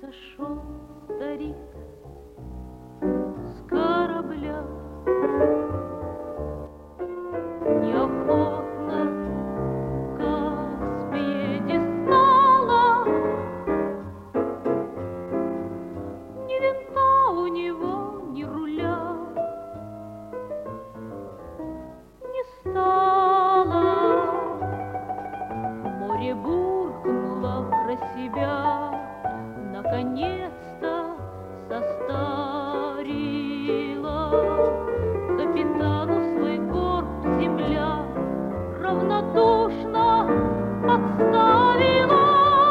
сошел старик с корабля. Неохотно, как с пьедестала, ни винта у него, ни руля не стало. Море буркнуло про себя, наконец-то состарила. Капитану свой корм земля равнодушно подставила.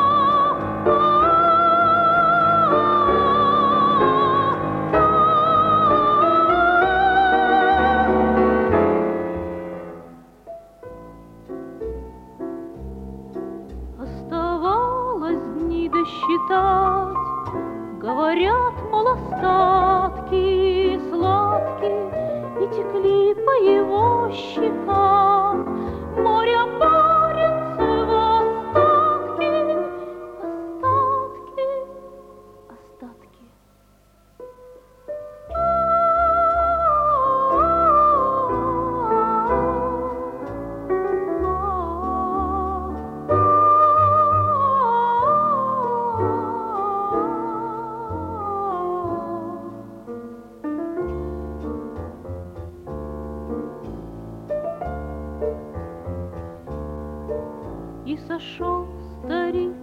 Оставалось дни досчитать, говорят, мол, остатки сладкие и текли по его щекам. Моря Баренцева остатки, остатки, остатки. И сошел старик